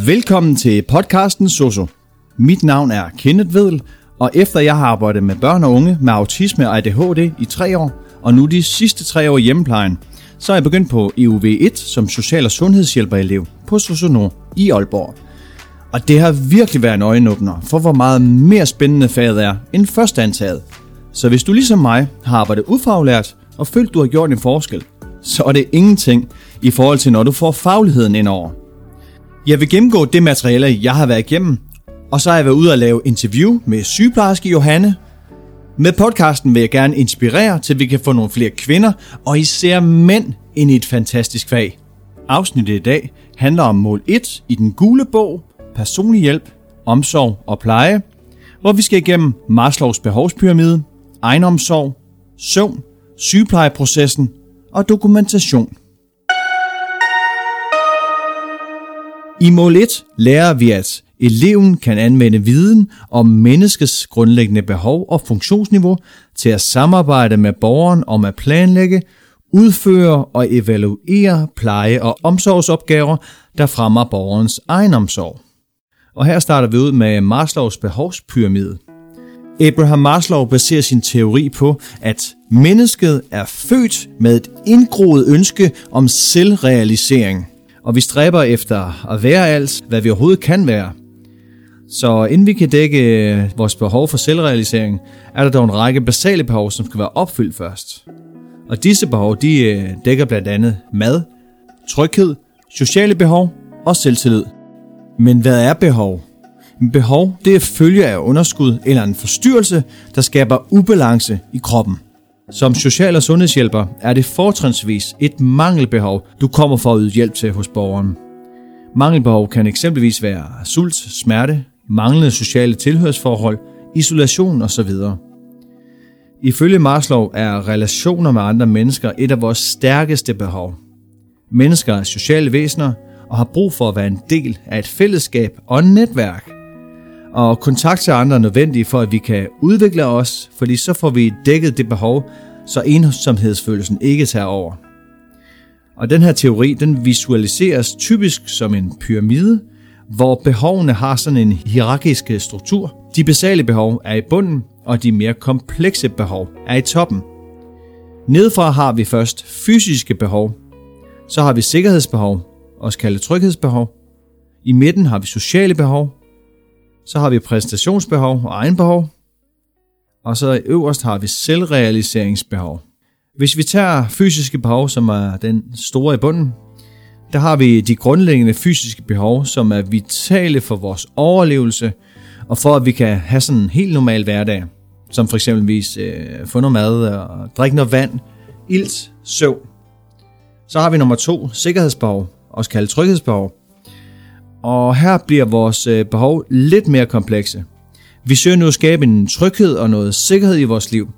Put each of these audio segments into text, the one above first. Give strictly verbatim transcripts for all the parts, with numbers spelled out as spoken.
Velkommen til podcasten Soso. Mit navn er Kenneth Vedel, og efter jeg har arbejdet med børn og unge med autisme og A D H D i tre år, og nu de sidste tre år i hjemmeplejen, så er jeg begyndt på E U V et som social- og sundhedshjælperelev på Soso Nord i Aalborg. Og det har virkelig været en øjenåbner for, hvor meget mere spændende faget er end først antaget. Så hvis du ligesom mig har arbejdet ufaglært og følt, du har gjort en forskel, så er det ingenting i forhold til, når du får fagligheden indover. Jeg vil gennemgå det materiale, jeg har været igennem, og så har jeg været ude og lave interview med sygeplejerske Johanne. Med podcasten vil jeg gerne inspirere til, at vi kan få nogle flere kvinder og især mænd ind i et fantastisk fag. Afsnittet i dag handler om mål et i den gule bog, personlig hjælp, omsorg og pleje, hvor vi skal igennem Maslows behovspyramide, egenomsorg, søvn, sygeplejeprocessen og dokumentation. I mål et lærer vi, at eleven kan anvende viden om menneskets grundlæggende behov og funktionsniveau til at samarbejde med borgeren om at planlægge, udføre og evaluere pleje- og omsorgsopgaver, der fremmer borgerens egenomsorg. Og her starter vi ud med Maslows behovspyramide. Abraham Maslow baserer sin teori på, at mennesket er født med et indgroet ønske om selvrealisering, og vi stræber efter at være alt, hvad vi overhovedet kan være. Så inden vi kan dække vores behov for selvrealisering, er der dog en række basale behov, som skal være opfyldt først. Og disse behov, de dækker blandt andet mad, tryghed, sociale behov og selvtillid. Men hvad er behov? Behov, det er følge af underskud eller en forstyrrelse, der skaber ubalance i kroppen. Som social- og sundhedshjælper er det fortrinsvis et mangelbehov, du kommer for at yde hjælp til hos borgeren. Mangelbehov kan eksempelvis være sult, smerte, manglende sociale tilhørsforhold, isolation osv. Ifølge Maslow er relationer med andre mennesker et af vores stærkeste behov. Mennesker er sociale væsener og har brug for at være en del af et fællesskab og et netværk. Og kontakt til andre er nødvendige for, at vi kan udvikle os, fordi så får vi dækket det behov, så ensomhedsfølelsen ikke tager over. Og den her teori, den visualiseres typisk som en pyramide, hvor behovene har sådan en hierarkisk struktur. De basale behov er i bunden, og de mere komplekse behov er i toppen. Nedefra har vi først fysiske behov, så har vi sikkerhedsbehov, også kaldet tryghedsbehov. I midten har vi sociale behov, så har vi præstationsbehov og egenbehov, og så øverst har vi selvrealiseringsbehov. Hvis vi tager fysiske behov, som er den store i bunden, der har vi de grundlæggende fysiske behov, som er vitale for vores overlevelse, og for at vi kan have sådan en helt normal hverdag, som for eksempelvis øh, få noget mad og drikke noget vand, ilt, søvn. Så har vi nummer to, sikkerhedsbehov, også kaldet tryghedsbehov. Og her bliver vores behov lidt mere komplekse. Vi søger nu at skabe en tryghed og noget sikkerhed i vores liv.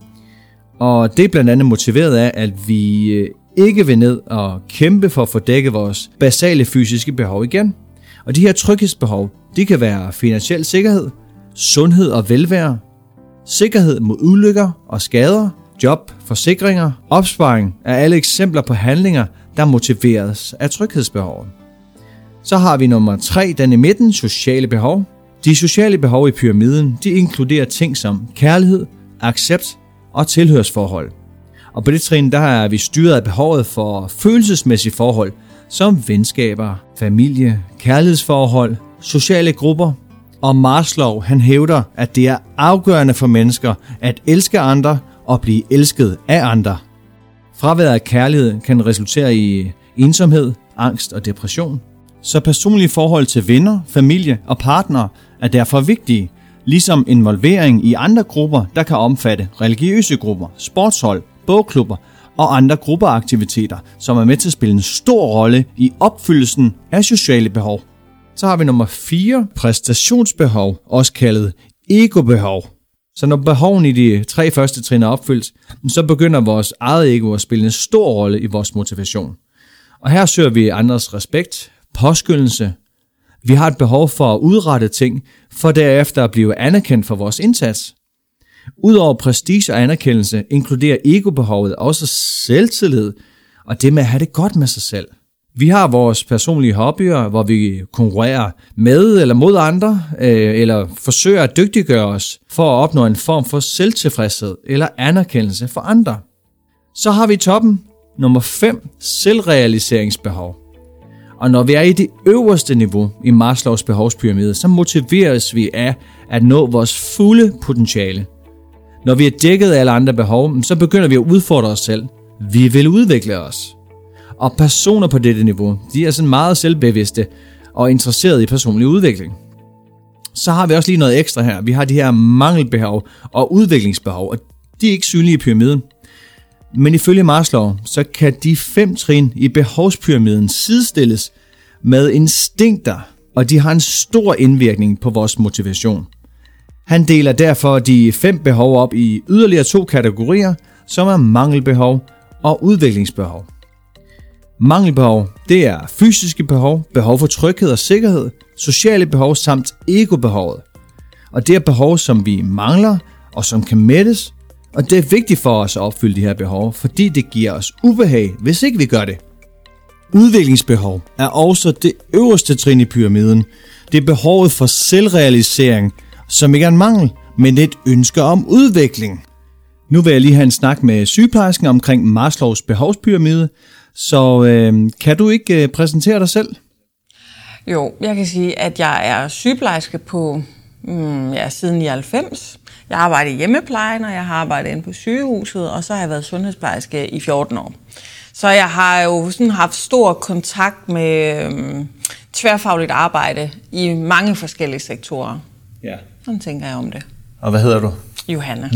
Og det er blandt andet motiveret af, at vi ikke vil ned og kæmpe for at få dækket vores basale fysiske behov igen. Og de her tryghedsbehov, de kan være finansiel sikkerhed, sundhed og velvære, sikkerhed mod ulykker og skader, job, forsikringer, opsparing er alle eksempler på handlinger, der motiveres af tryghedsbehovet. Så har vi nummer tre, den i midten, sociale behov. De sociale behov i pyramiden, de inkluderer ting som kærlighed, accept og tilhørsforhold. Og på det trin, der er vi styret af behovet for følelsesmæssige forhold, som venskaber, familie, kærlighedsforhold, sociale grupper. Og Maslow, han hævder, at det er afgørende for mennesker at elske andre og blive elsket af andre. Fraværet af kærlighed kan resultere i ensomhed, angst og depression. Så personlige forhold til venner, familie og partnere er derfor vigtige, ligesom involvering i andre grupper, der kan omfatte religiøse grupper, sportshold, bogklubber og andre gruppeaktiviteter, som er med til at spille en stor rolle i opfyldelsen af sociale behov. Så har vi nummer fire, præstationsbehov, også kaldet egobehov. Så når behovene i de tre første trin er opfyldt, så begynder vores eget ego at spille en stor rolle i vores motivation. Og her søger vi andres respekt, påskyndelse. Vi har et behov for at udrette ting, for derefter at blive anerkendt for vores indsats. Udover prestige og anerkendelse inkluderer egobehovet også selvtillid og det med at have det godt med sig selv. Vi har vores personlige hobbyer, hvor vi konkurrerer med eller mod andre, øh, eller forsøger at dygtiggøre os for at opnå en form for selvtilfredshed eller anerkendelse for andre. Så har vi toppen, nummer fem, selvrealiseringsbehov. Og når vi er i det øverste niveau i Maslows behovspyramide, så motiveres vi af at nå vores fulde potentiale. Når vi er dækket af alle andre behov, så begynder vi at udfordre os selv. Vi vil udvikle os. Og personer på dette niveau, de er sådan meget selvbevidste og interesserede i personlig udvikling. Så har vi også lige noget ekstra her. Vi har de her mangelbehov og udviklingsbehov, og de er ikke synlige i pyramiden. Men ifølge Maslow, så kan de fem trin i behovspyramiden sidestilles med instinkter, og de har en stor indvirkning på vores motivation. Han deler derfor de fem behov op i yderligere to kategorier, som er mangelbehov og udviklingsbehov. Mangelbehov, det er fysiske behov, behov for tryghed og sikkerhed, sociale behov samt egobehovet. Og det er behov, som vi mangler og som kan mættes, og det er vigtigt for os at opfylde de her behov, fordi det giver os ubehag, hvis ikke vi gør det. Udviklingsbehov er også det øverste trin i pyramiden. Det er behovet for selvrealisering, som ikke er en mangel, men et ønske om udvikling. Nu vil jeg lige have en snak med sygeplejersken omkring Maslows behovspyramide, så øh, kan du ikke øh, præsentere dig selv? Jo, jeg kan sige, at jeg er sygeplejerske på mm, ja, siden nioghalvfems. Jeg har arbejdet i hjemmeplejen, og jeg har arbejdet inde på sygehuset, og så har jeg været sundhedsplejerske i fjorten år. Så jeg har jo sådan haft stor kontakt med øhm, tværfagligt arbejde i mange forskellige sektorer. Ja. Sådan tænker jeg om det. Og hvad hedder du? Johanne.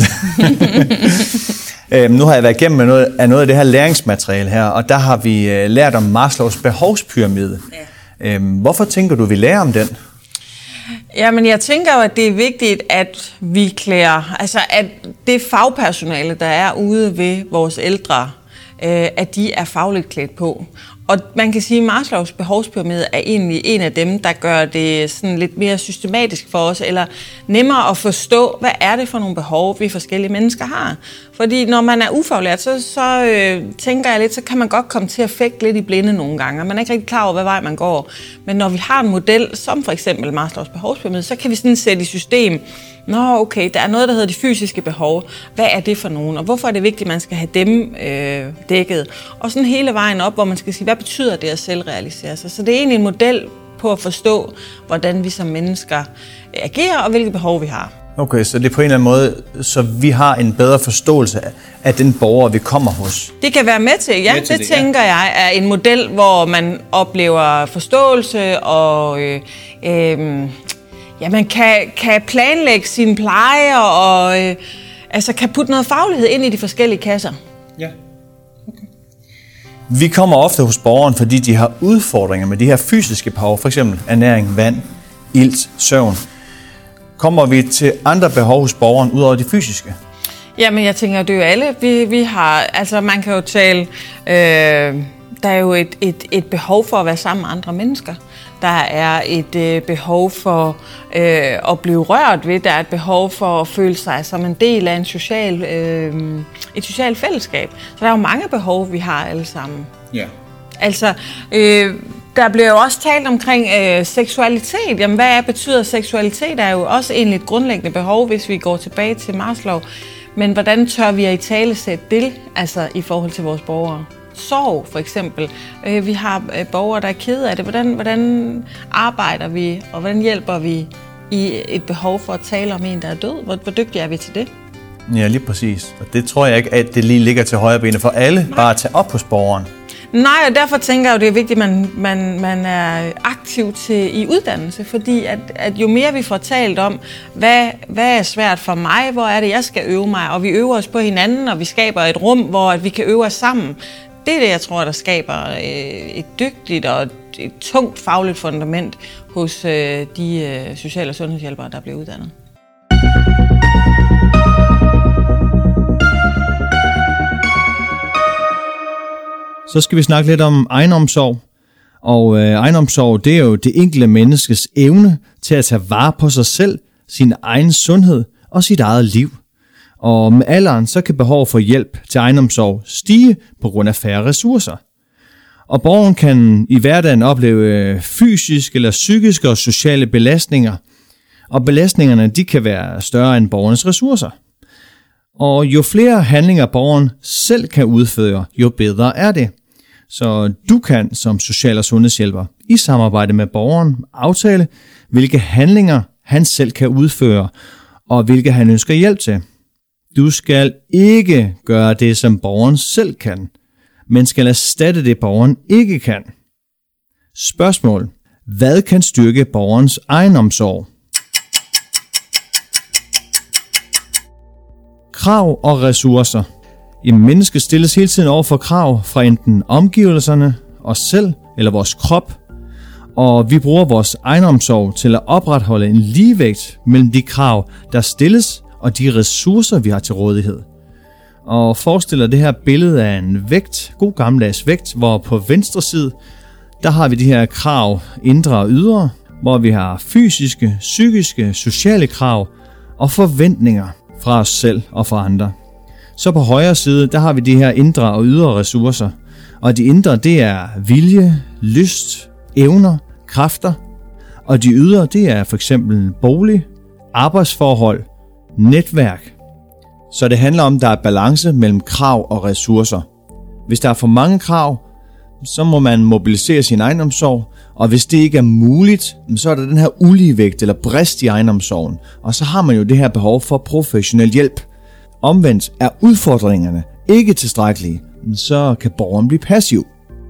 øhm, nu har jeg været igennem med noget af noget af det her læringsmateriale her, og der har vi øh, lært om Maslows behovspyramide. Ja. Øhm, hvorfor tænker du, vi lærer om den? Jamen, jeg tænker jo, at det er vigtigt, at vi klæder, altså at det fagpersonale, der er ude ved vores ældre, øh, at de er fagligt klædt på. Og man kan sige, at Maslows behovspyramide er egentlig en af dem, der gør det sådan lidt mere systematisk for os, eller nemmere at forstå, hvad er det for nogle behov, vi forskellige mennesker har. Fordi når man er ufaglært, så, så øh, tænker jeg lidt, så kan man godt komme til at fægte lidt i blinde nogle gange, og man er ikke rigtig klar over, hvad vej man går. Men når vi har en model, som for eksempel Maslows behovspyramide, så kan vi sådan sætte i system, nå okay, der er noget, der hedder de fysiske behov. Hvad er det for nogen, og hvorfor er det vigtigt, at man skal have dem øh, dækket? Og sådan hele vejen op, hvor man skal sige, hvad betyder det at selvrealisere sig? Så det er egentlig en model på at forstå, hvordan vi som mennesker agerer, og hvilke behov vi har. Okay, så det er på en eller anden måde, så vi har en bedre forståelse af den borger, vi kommer hos. Det kan være med til, ja. Med til det, det tænker ja. jeg er en model, hvor man oplever forståelse og øh, øh, ja, man kan, kan planlægge sine pleje og øh, altså kan putte noget faglighed ind i de forskellige kasser. Ja. Okay. Vi kommer ofte hos borgeren, fordi de har udfordringer med de her fysiske behov, f.eks. ernæring, vand, ilt, søvn. Kommer vi til andre behov hos borgeren, ud over de fysiske? Jamen, jeg tænker, det er jo alle. Vi, vi har, altså man kan jo tale, øh, der er jo et, et, et behov for at være sammen med andre mennesker. Der er et øh, behov for øh, at blive rørt ved. Der er et behov for at føle sig som en del af en social, øh, et socialt fællesskab. Så der er jo mange behov, vi har alle sammen. Ja. Altså, øh, der bliver jo også talt omkring øh, seksualitet. Jamen, hvad er, betyder seksualitet? Er jo også egentlig et grundlæggende behov, hvis vi går tilbage til Maslow. Men hvordan tør vi at italesætte det, altså i forhold til vores borgere? Sorg, for eksempel. Øh, vi har øh, borgere, der er kede af det. Hvordan, hvordan arbejder vi, og hvordan hjælper vi i et behov for at tale om en, der er død? Hvor, hvor dygtige er vi til det? Ja, lige præcis. Og det tror jeg ikke, at det lige ligger til højre benet for alle, Nej. bare at tage op hos borgeren. Nej, og derfor tænker jeg jo, det er vigtigt, at man, man, man er aktiv til, i uddannelse, fordi at, at jo mere vi får talt om, hvad, hvad er svært for mig, hvor er det, jeg skal øve mig, og vi øver os på hinanden, og vi skaber et rum, hvor at vi kan øve os sammen. Det er det, jeg tror, der skaber et dygtigt og et tungt fagligt fundament hos de social- og sundhedshjælpere, der bliver uddannet. Så skal vi snakke lidt om egenomsorg. Og øh, egenomsorg, det er jo det enkelte menneskes evne til at tage vare på sig selv, sin egen sundhed og sit eget liv. Og med alderen, så kan behov for hjælp til egenomsorg stige på grund af færre ressourcer. Og borgeren kan i hverdagen opleve fysiske eller psykiske og sociale belastninger. Og belastningerne de kan være større end borgernes ressourcer. Og jo flere handlinger borgeren selv kan udføre, jo bedre er det. Så du kan som social- og sundhedshjælper i samarbejde med borgeren aftale, hvilke handlinger han selv kan udføre, og hvilke han ønsker hjælp til. Du skal ikke gøre det, som borgeren selv kan, men skal erstatte det, borgeren ikke kan. Spørgsmål. Hvad kan styrke borgerens egenomsorg? Krav og ressourcer. Jamen, mennesket stilles hele tiden over for krav fra enten omgivelserne, os selv eller vores krop, og vi bruger vores egenomsorg til at opretholde en ligevægt mellem de krav, der stilles, og de ressourcer, vi har til rådighed. Og forestiller det her billede af en vægt, god gammeldags vægt, hvor på venstre side, der har vi de her krav, indre og ydre, hvor vi har fysiske, psykiske, sociale krav og forventninger fra os selv og fra andre. Så på højre side, der har vi de her indre og ydre ressourcer. Og de indre, det er vilje, lyst, evner, kræfter. Og de ydre, det er for eksempel bolig, arbejdsforhold, netværk. Så det handler om, at der er balance mellem krav og ressourcer. Hvis der er for mange krav, så må man mobilisere sin egenomsorg. Og hvis det ikke er muligt, så er der den her uligevægt eller brist i egenomsorgen. Og så har man jo det her behov for professionel hjælp. Omvendt er udfordringerne ikke tilstrækkelige, så kan borgeren blive passiv.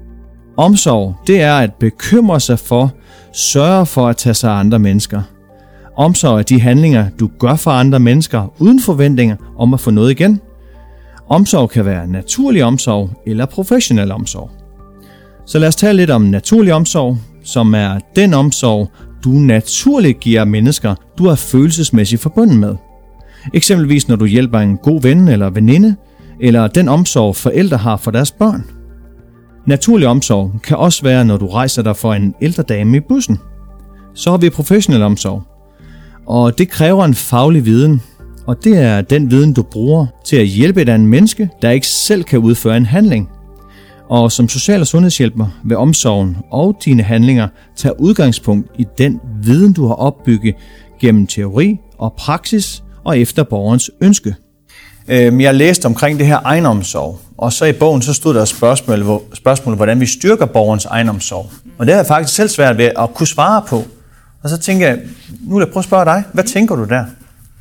Omsorg, det er at bekymre sig for, sørge for at tage sig af andre mennesker. Omsorg er de handlinger, du gør for andre mennesker uden forventninger om at få noget igen. Omsorg kan være naturlig omsorg eller professionel omsorg. Så lad os tale lidt om naturlig omsorg, som er den omsorg, du naturligt giver mennesker, du er følelsesmæssigt forbundet med. Eksempelvis når du hjælper en god ven eller veninde, eller den omsorg forældre har for deres børn. Naturlig omsorg kan også være, når du rejser dig for en ældre dame i bussen. Så har vi professionel omsorg. Og det kræver en faglig viden, og det er den viden, du bruger til at hjælpe et andet menneske, der ikke selv kan udføre en handling. Og som social- og sundhedshjælper vil omsorgen og dine handlinger tage udgangspunkt i den viden, du har opbygget gennem teori og praksis og efter borgerens ønske. Jeg læste omkring det her egenomsorg, og så i bogen så stod der spørgsmål, spørgsmål hvordan vi styrker borgerens egenomsorg. Og det har jeg faktisk selv svært ved at kunne svare på. Og så tænker jeg, nu vil jeg prøve at spørge dig, hvad tænker du der?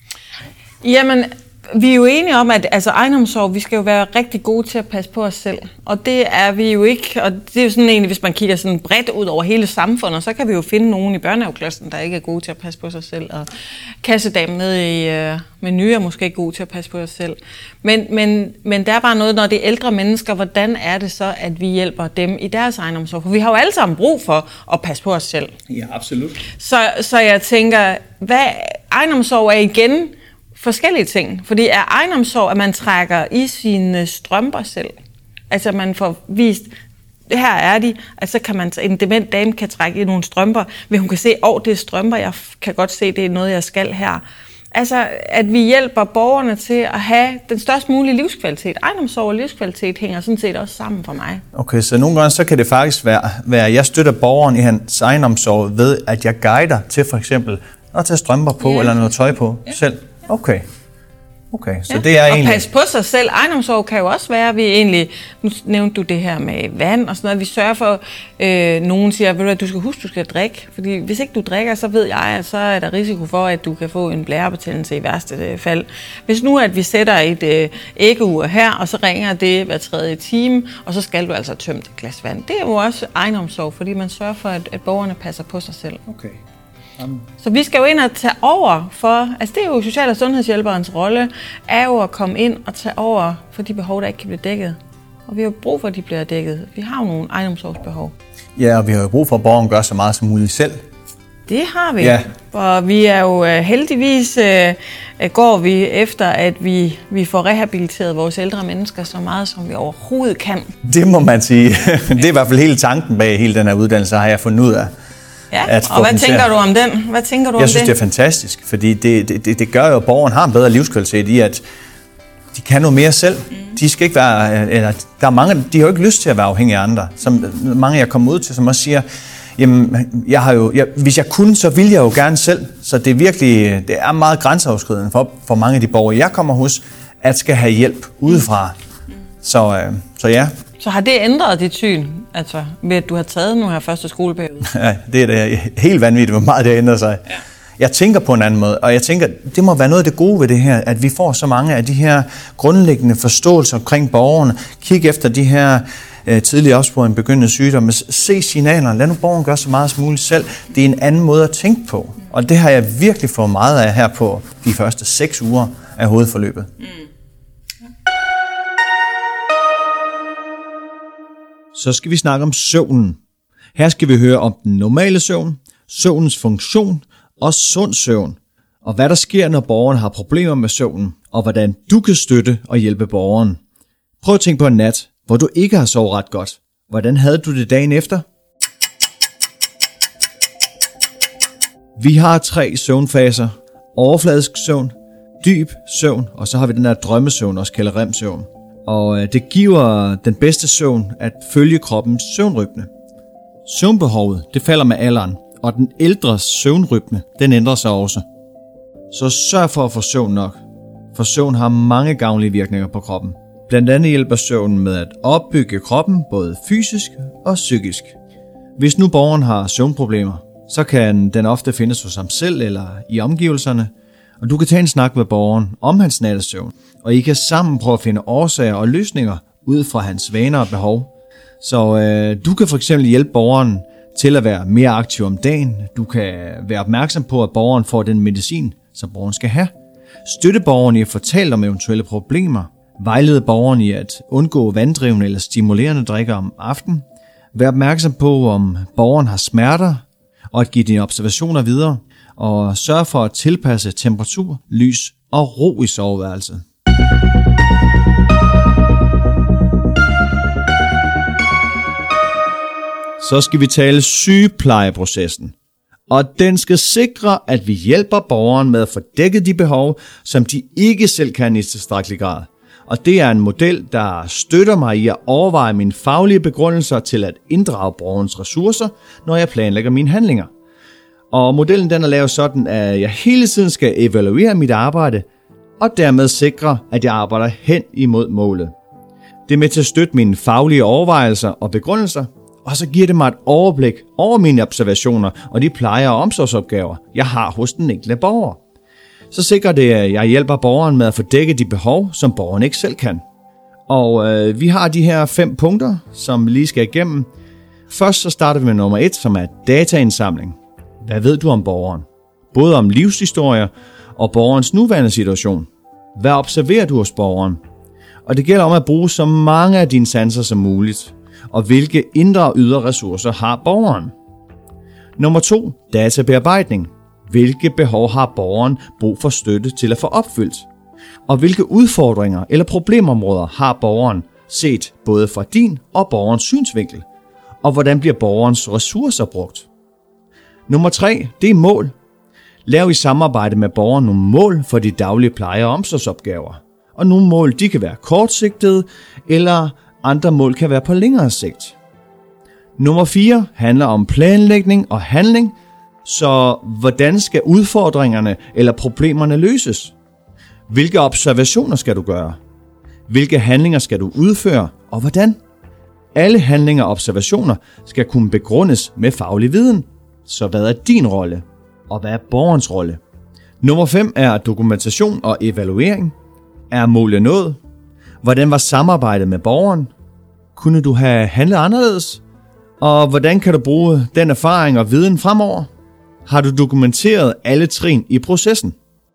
Jamen, vi er jo enige om, at altså, egenomsorg, vi skal jo være rigtig gode til at passe på os selv. Og det er vi jo ikke, og det er jo sådan egentlig, hvis man kigger sådan bredt ud over hele samfundet, så kan vi jo finde nogen i børnehaveklassen, der ikke er gode til at passe på sig selv. Og kassedamen nede i uh, menu er måske ikke god til at passe på sig selv. Men, men, men der er bare noget, når det er ældre mennesker, hvordan er det så, at vi hjælper dem i deres egenomsorg? For vi har jo alle sammen brug for at passe på os selv. Ja, absolut. Så, så jeg tænker, hvad egenomsorg er igen forskellige ting, fordi er egenomsorg, at man trækker i sine strømper selv. Altså man får vist, her er de, altså så kan man, en dement dame kan trække i nogle strømper, hvis hun kan se, åh, oh, det er strømper, jeg kan godt se, det er noget, jeg skal her. Altså, at vi hjælper borgerne til at have den størst mulige livskvalitet. Egenomsorg og livskvalitet hænger sådan set også sammen for mig. Okay, så nogle gange så kan det faktisk være, være at jeg støtter borgeren i hans egenomsorg ved, at jeg guider til for eksempel at tage strømper på ja. eller noget tøj på ja. selv. Okay. Okay, så ja. det er egentlig... Og passe på sig selv. Egenomsorg kan jo også være, at vi egentlig... Nu nævnte du det her med vand og sådan noget. Vi sørger for, øh, nogen siger, ved du, at du skal huske, du skal drikke. Fordi hvis ikke du drikker, så ved jeg, at så er der risiko for, at du kan få en blærebetændelse i værste øh, fald. Hvis nu, at vi sætter et øh, æggeur her, og så ringer det hver tredje time, og så skal du altså tømme et glas vand. Det er jo også egenomsorg, fordi man sørger for, at, at borgerne passer på sig selv. Okay. Så vi skal jo ind og tage over for, altså det er jo social- og sundhedshjælperens rolle, er jo at komme ind og tage over for de behov, der ikke kan blive dækket. Og vi har jo brug for, at de bliver dækket. Vi har jo nogle egenomsorgsbehov. Ja, og vi har jo brug for, at borgeren gør så meget som muligt selv. Det har vi. Ja. Og vi er jo heldigvis, øh, går vi efter, at vi, vi får rehabiliteret vores ældre mennesker så meget, som vi overhovedet kan. Det må man sige. Det er i hvert fald hele tanken bag hele den her uddannelse, har jeg fundet ud af. Ja, og hvad tænker du om den? Hvad tænker du jeg om synes, det? det er fantastisk, fordi det, det, det gør jo, at borgeren har en bedre livskvalitet i, at de kan noget mere selv. De skal ikke være, eller der er mange, de har jo ikke lyst til at være afhængige af andre. Som mange jeg kommer ud til, som også siger, jamen, jeg har jo, jeg, hvis jeg kunne, så ville jeg jo gerne selv. Så det er virkelig, det er meget grænseoverskridende for, for mange af de borgere, jeg kommer hos, at skal have hjælp udefra. Så, øh, så ja. Så har det ændret dit syn, altså ved at du har taget nu her første skoleperiode? Ja, det er da helt vanvittigt, hvor meget det har ændret sig. Ja. Jeg tænker på en anden måde, og jeg tænker, det må være noget af det gode ved det her, at vi får så mange af de her grundlæggende forståelser omkring borgerne. Kig efter de her øh, tidlige opsporing, begyndende sygdomme. Se signalerne. Lad nu borgeren gøre så meget som muligt selv. Det er en anden måde at tænke på. Og det har jeg virkelig fået meget af her på de første seks uger af hovedforløbet. Mm. Så skal vi snakke om søvnen. Her skal vi høre om den normale søvn, søvnens funktion og sund søvn, og hvad der sker, når borgeren har problemer med søvnen, og hvordan du kan støtte og hjælpe borgeren. Prøv at tænke på en nat, hvor du ikke har sovet ret godt. Hvordan havde du det dagen efter? Vi har tre søvnfaser. Overfladisk søvn, dyb søvn, og så har vi den der drømmesøvn, også kaldet rem-søvn. Og det giver den bedste søvn at følge kroppens søvnrytme. Søvnbehovet, det falder med alderen, og den ældres søvnrytme, den ændrer sig også. Så sørg for at få søvn nok, for søvn har mange gavnlige virkninger på kroppen. Blandt andet hjælper søvnen med at opbygge kroppen både fysisk og psykisk. Hvis nu borgeren har søvnproblemer, så kan den ofte findes hos ham selv eller i omgivelserne, og du kan tage en snak med borgeren om hans nattesøvn, og I kan sammen prøve at finde årsager og løsninger ud fra hans vaner og behov. Så øh, du kan for eksempel hjælpe borgeren til at være mere aktiv om dagen. Du kan være opmærksom på, at borgeren får den medicin, som borgeren skal have. Støtte borgeren i at fortælle om eventuelle problemer. Vejlede borgeren i at undgå vanddrivende eller stimulerende drikke om aftenen. Vær opmærksom på, om borgeren har smerter, og at give dine observationer videre. Og sørg for at tilpasse temperatur, lys og ro i soveværelset. Så skal vi tale sygeplejeprocessen. Og den skal sikre, at vi hjælper borgeren med at få dækket de behov, som de ikke selv kan i tilstrækkelig grad. Og det er en model, der støtter mig i at overveje mine faglige begrundelser til at inddrage borgerens ressourcer, når jeg planlægger mine handlinger. Og modellen den er lavet sådan, at jeg hele tiden skal evaluere mit arbejde, og dermed sikre, at jeg arbejder hen imod målet. Det er med til at støtte mine faglige overvejelser og begrundelser, og så giver det mig et overblik over mine observationer og de pleje- og omsorgsopgaver, jeg har hos den enkelte borger. Så sikrer det, at jeg hjælper borgeren med at få dækket de behov, som borgeren ikke selv kan. Og øh, vi har de her fem punkter, som vi lige skal igennem. Først så starter vi med nummer et, som er dataindsamling. Hvad ved du om borgeren? Både om livshistorier og borgerens nuværende situation. Hvad observerer du hos borgeren? Og det gælder om at bruge så mange af dine sanser som muligt. Og hvilke indre og ydre ressourcer har borgeren? Nummer to, databearbejdning. Hvilke behov har borgeren brug for støtte til at få opfyldt? Og hvilke udfordringer eller problemområder har borgeren set både fra din og borgerens synsvinkel? Og hvordan bliver borgerens ressourcer brugt? Nummer tre, det er mål. Lav i samarbejde med borgeren nogle mål for de daglige pleje- og omsorgsopgaver. Og nogle mål, de kan være kortsigtede, eller andre mål kan være på længere sigt. Nummer fire handler om planlægning og handling, så hvordan skal udfordringerne eller problemerne løses? Hvilke observationer skal du gøre? Hvilke handlinger skal du udføre, og hvordan? Alle handlinger og observationer skal kunne begrundes med faglig viden. Så hvad er din rolle, og hvad er borgerens rolle? Nummer fem er dokumentation og evaluering. Er målet nået? Hvordan var samarbejdet med borgeren? Kunne du have handlet anderledes? Og hvordan kan du bruge den erfaring og viden fremover? Har du dokumenteret alle trin i processen?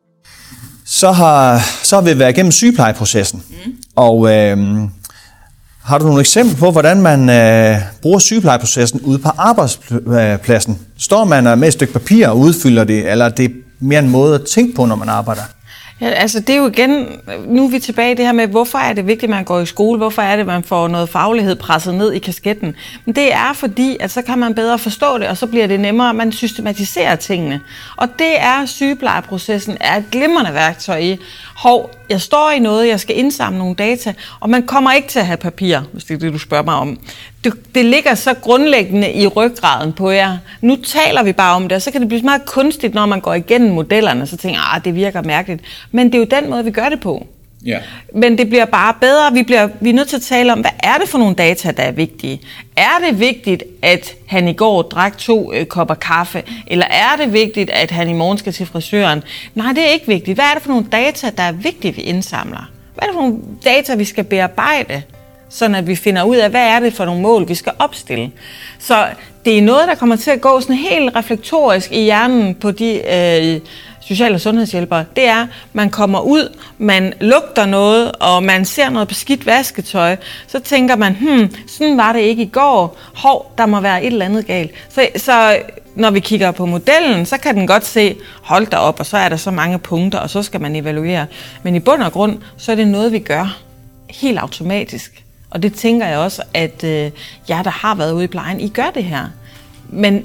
Så har, så har vi været igennem sygeplejeprocessen. Mm. Og øh, har du nogle eksempler på, hvordan man øh, bruger sygeplejeprocessen ude på arbejdspladsen? Står man med et stykke papir og udfylder det, eller er det mere en måde at tænke på, når man arbejder? Ja, altså det er jo igen, nu er vi tilbage i det her med, hvorfor er det vigtigt, at man går i skole? Hvorfor er det, at man får noget faglighed presset ned i kasketten? Men det er fordi, at så kan man bedre forstå det, og så bliver det nemmere, at man systematiserer tingene. Og det er sygeplejeprocessen er et glimrende værktøj i. Hov, jeg står i noget, jeg skal indsamle nogle data, og man kommer ikke til at have papir, hvis det er det, du spørger mig om. Det, det ligger så grundlæggende i ryggraden på jer. Nu taler vi bare om det, og så kan det blive meget kunstigt, når man går igennem modellerne, så tænker jeg, ah, det virker mærkeligt. Men det er jo den måde, vi gør det på. Ja. Men det bliver bare bedre. Vi, bliver, vi er nødt til at tale om, hvad er det for nogle data, der er vigtige? Er det vigtigt, at han i går drak to øh, kopper kaffe? Eller er det vigtigt, at han i morgen skal til frisøren? Nej, det er ikke vigtigt. Hvad er det for nogle data, der er vigtige, vi indsamler? Hvad er det for nogle data, vi skal bearbejde? Sådan at vi finder ud af, hvad er det for nogle mål, vi skal opstille. Så det er noget, der kommer til at gå sådan helt reflektorisk i hjernen på de øh, social- og sundhedshjælpere. Det er, man kommer ud, man lugter noget, og man ser noget beskidt vasketøj. Så tænker man, hmm, sådan var det ikke i går. Hov, der må være et eller andet galt. Så, så når vi kigger på modellen, så kan den godt se, hold da op, og så er der så mange punkter, og så skal man evaluere. Men i bund og grund, så er det noget, vi gør helt automatisk. Og det tænker jeg også, at øh, jer, der har været ude i plejen, I gør det her. Men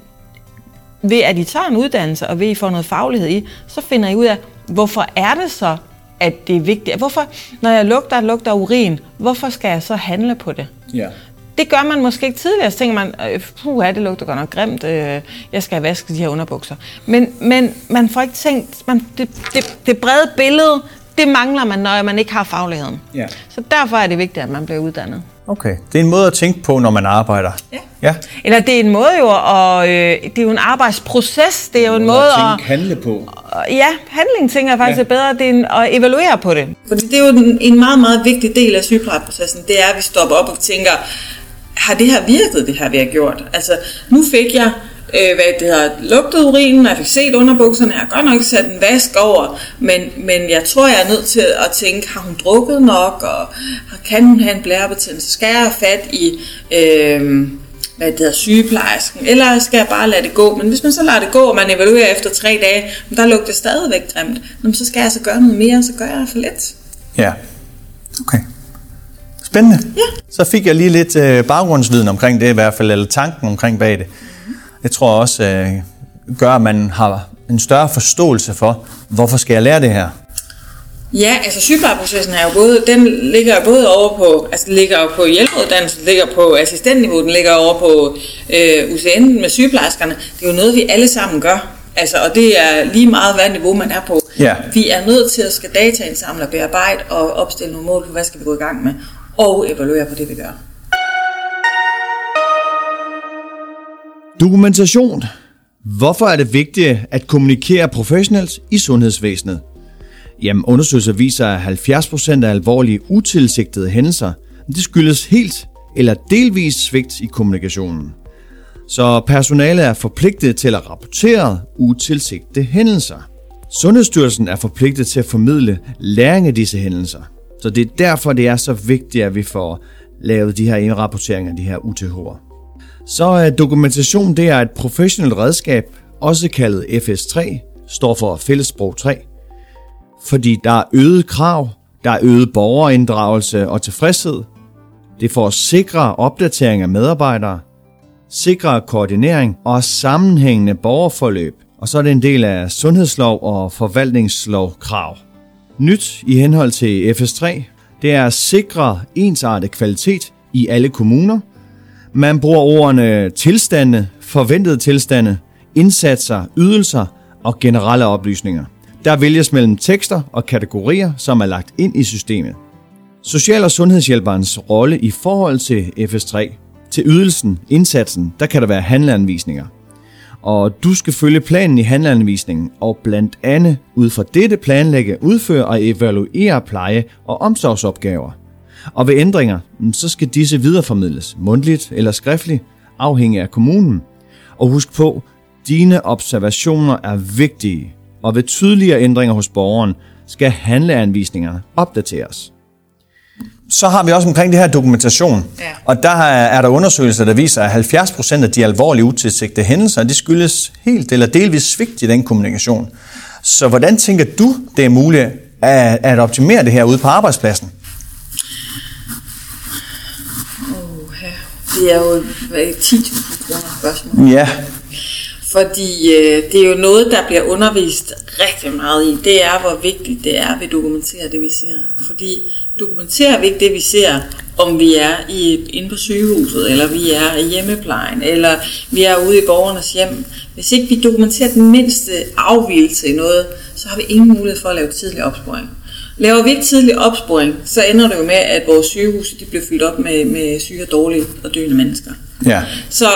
ved at I tager en uddannelse, og ved at I får noget faglighed i, så finder I ud af, hvorfor er det så, at det er vigtigt? Hvorfor, når jeg lugter, lugter urin, hvorfor skal jeg så handle på det? Ja. Det gør man måske ikke tidligere, så tænker man, puh, det lugter godt nok grimt, øh, jeg skal vaske de her underbukser. Men, men man får ikke tænkt, man, det, det, det brede billede, det mangler man, når man ikke har fagligheden. Ja. Så derfor er det vigtigt, at man bliver uddannet. Okay, det er en måde at tænke på, når man arbejder. Ja. Ja. Eller det er en måde jo, og øh, det er jo en arbejdsproces, det er jo en måde at... at handle på. Ja, handling tænker jeg faktisk Ja. er bedre, det er en, at evaluere på det. Fordi det er jo en, en meget, meget vigtig del af sygeplejeprocessen, det er, at vi stopper op og tænker, har det her virket, det her vi har gjort? Altså, nu fik jeg... Øh, hvad det hedder, lugtet urinen, og jeg fik set underbukserne, jeg har godt nok sat en vask over, men, men jeg tror, jeg er nødt til at tænke, har hun drukket nok, og kan hun have en blærebetændelse? Skal jeg have fat i øh, hvad det hedder, sygeplejersken, eller skal jeg bare lade det gå? Men hvis man så lader det gå, og man evaluerer efter tre dage, men der lugter stadigvæk grimt, så skal jeg så gøre noget mere, så gør jeg for lidt. Ja, okay. Spændende. Ja. Så fik jeg lige lidt øh, baggrundsviden omkring det i hvert fald, eller tanken omkring bag det. Jeg tror også øh, gør, at man har en større forståelse for, hvorfor skal jeg lære det her? Ja, altså sygeplejeprocessen er jo både, den ligger både over på, altså den ligger på hjælpeuddannelsen, den ligger på assistentniveau, den ligger over på øh, U C N med sygeplejerskerne. Det er jo noget, vi alle sammen gør. Altså, og det er lige meget, hvad niveau man er på. Ja. Vi er nødt til at skal dataindsamle og bearbejde og opstille nogle mål på, hvad skal vi gå i gang med, og evaluere på det, vi gør. Dokumentation. Hvorfor er det vigtigt at kommunikere professionelt i sundhedsvæsenet? Jamen, undersøgelser viser, at halvfjerds procent af alvorlige utilsigtede hændelser, det skyldes helt eller delvis svigt i kommunikationen. Så personalet er forpligtet til at rapportere utilsigtede hændelser. Sundhedsstyrelsen er forpligtet til at formidle læring af disse hændelser. Så det er derfor, det er så vigtigt, at vi får lavet de her indrapporteringer, de her U T H'er. Så er dokumentation, det er et professionelt redskab, også kaldet F S tre, står for Fællessprog tre. Fordi der er øget krav, der er øget borgerinddragelse og tilfredshed. Det får sikre opdatering af medarbejdere, sikre koordinering og sammenhængende borgerforløb. Og så er det en del af sundhedslov og forvaltningslov krav. Nyt i henhold til F S tre, det er at sikre ensartet kvalitet i alle kommuner. Man bruger ordene tilstande, forventede tilstande, indsatser, ydelser og generelle oplysninger. Der vælges mellem tekster og kategorier, som er lagt ind i systemet. Social- og sundhedshjælperens rolle i forhold til F S tre, til ydelsen, indsatsen, der kan der være handleanvisninger. Og du skal følge planen i handleanvisningen og blandt andet ud fra dette planlægge, udføre og evaluere pleje- og omsorgsopgaver. Og ved ændringer, så skal disse videreformidles mundtligt eller skriftligt, afhængig af kommunen. Og husk på, dine observationer er vigtige, og ved tydeligere ændringer hos borgeren skal handleanvisningerne opdateres. Så har vi også omkring det her dokumentation, ja. Og der er der undersøgelser, der viser, at halvfjerds procent af de alvorlige utilsigtede hændelser, de skyldes helt eller delvis svigt i den kommunikation. Så hvordan tænker du, det er muligt at, at optimere det her ude på arbejdspladsen? Det er jo ti tusind kroner spørgsmål. Ja. Fordi øh, det er jo noget, der bliver undervist rigtig meget i. Det er, hvor vigtigt det er, at vi dokumenterer det, vi ser. Fordi dokumenterer vi ikke det, vi ser, om vi er i, inde på sygehuset, eller vi er i hjemmeplejen, eller vi er ude i borgernes hjem. Hvis ikke vi dokumenterer den mindste afvigelse i noget, så har vi ingen mulighed for at lave tidlig opsporing. Laver vi ikke tidlig opsporing, så ender det jo med, at vores sygehus de bliver fyldt op med, med syge og dårlige og døende mennesker. Ja. Så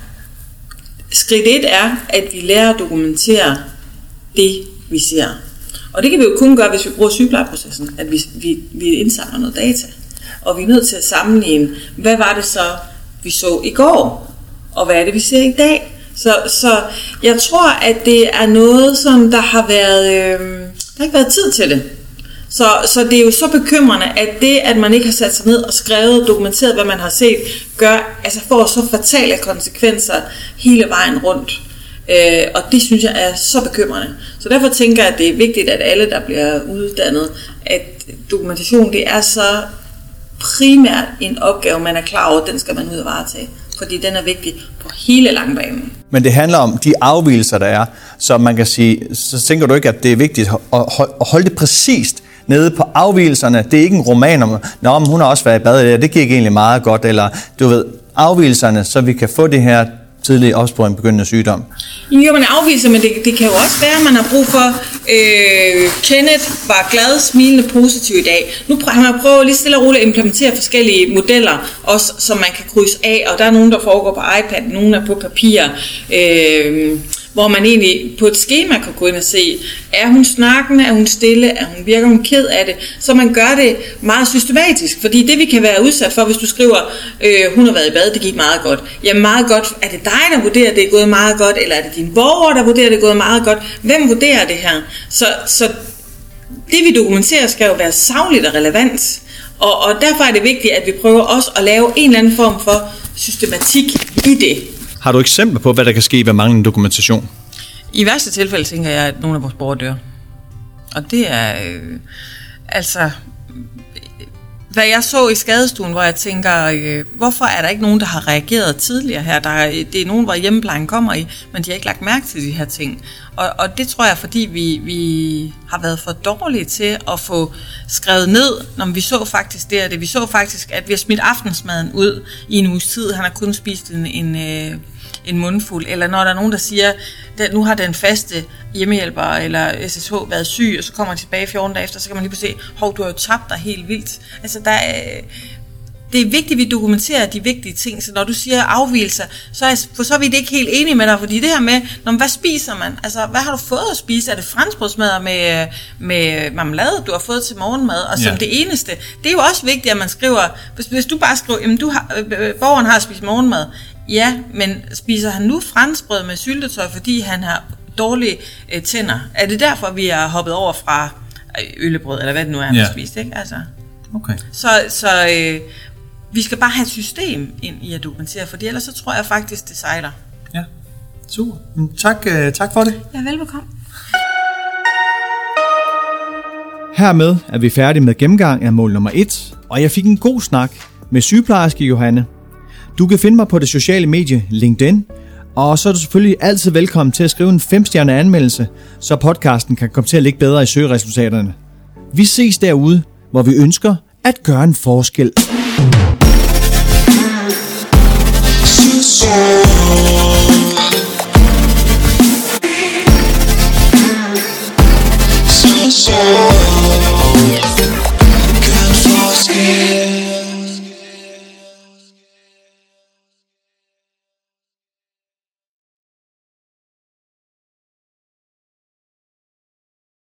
skridt et er, at vi lærer at dokumentere det, vi ser. Og det kan vi jo kun gøre, hvis vi bruger sygeplejeprocessen, at vi, vi, vi indsamler noget data. Og vi er nødt til at sammenligne, hvad var det så, vi så i går, og hvad er det, vi ser i dag. Så, så jeg tror, at det er noget, som der har været, øh, der har ikke været tid til det. Så, så det er jo så bekymrende, at det, at man ikke har sat sig ned og skrevet, dokumenteret, hvad man har set, gør, altså får så fatale konsekvenser hele vejen rundt. Øh, og det synes jeg er så bekymrende. Så derfor tænker jeg, at det er vigtigt, at alle, der bliver uddannet, at dokumentation, det er så primært en opgave, man er klar over, den skal man ud og varetage. Fordi den er vigtig på hele langbanen. Men det handler om de afvigelser, der er. Så man kan sige, så tænker du ikke, at det er vigtigt at holde det præcist nede på afvigelserne. Det er ikke en roman om, nå, men hun har også været i bad, det gik egentlig meget godt, eller du ved, afvigelserne, så vi kan få det her tidlige opsporing begyndende sygdom. Jo, man afviser, men det, det kan jo også være, at man har brug for, øh, Kenneth var glad, smilende, positiv i dag. Nu prøver man prøver lige stille og roligt at implementere forskellige modeller, også som man kan krydse af, og der er nogen, der foregår på iPad, nogen er på papir, øh, hvor man egentlig på et skema kan gå ind og se, er hun snakkende, er hun stille, er hun, virker hun ked af det, så man gør det meget systematisk, fordi det vi kan være udsat for, hvis du skriver, øh, hun har været i bad, det gik meget godt, ja meget godt, er det dig, der vurderer, at det er gået meget godt, eller er det dine borgere, der vurderer, at det er gået meget godt, hvem vurderer det her? Så, så det vi dokumenterer skal jo være sagligt og relevant, og, og derfor er det vigtigt, at vi prøver også at lave en eller anden form for systematik i det. Har du eksempler på, hvad der kan ske ved manglende dokumentation? I værste tilfælde tænker jeg, at nogle af vores borgere dør. Og det er øh, altså, hvad jeg så i skadestuen, hvor jeg tænker, øh, hvorfor er der ikke nogen, der har reageret tidligere her? Der er, det er nogen, hvor hjemmeplejen kommer i, men de har ikke lagt mærke til de her ting. Og, og det tror jeg, fordi vi, vi har været for dårlige til at få skrevet ned, når vi så faktisk det, det. Vi så faktisk, at vi har smidt aftensmaden ud i en uges tid. Han har kun spist en, en, en mundfuld. Eller når der er nogen, der siger, at nu har den faste hjemmehjælper eller S S H været syg, og så kommer de tilbage fjorten dage efter, så kan man lige pludselig se, hov, du har jo tabt dig helt vildt. Altså, der er... Det er vigtigt, at vi dokumenterer de vigtige ting, så når du siger afvigelser, så er jeg for så vidt ikke helt enig med dig, fordi det her med, når, hvad spiser man? Altså, hvad har du fået at spise? Er det franskbrødsmadder med, med marmelade, du har fået til morgenmad? Og som ja. Det eneste, det er jo også vigtigt, at man skriver, hvis, hvis du bare skriver, jamen du har, øh, borgeren har spist morgenmad, ja, men spiser han nu franskbrød med syltetøj, fordi han har dårlige øh, tænder? Er det derfor, vi har hoppet over fra øh, øllebrød, eller hvad det nu er, han ja. har spist, ikke? Altså. Okay. Så, så øh, vi skal bare have et system ind i at dokumentere, for ellers så tror jeg faktisk, det sejler. Ja, super. Tak, uh, tak for det. Ja, velbekomme. Hermed er vi færdige med gennemgang af mål nummer et, og jeg fik en god snak med sygeplejerske Johanne. Du kan finde mig på det sociale medie LinkedIn, og så er du selvfølgelig altid velkommen til at skrive en fem-stjerne anmeldelse, så podcasten kan komme til at ligge bedre i søgeresultaterne. Vi ses derude, hvor vi ønsker at gøre en forskel. So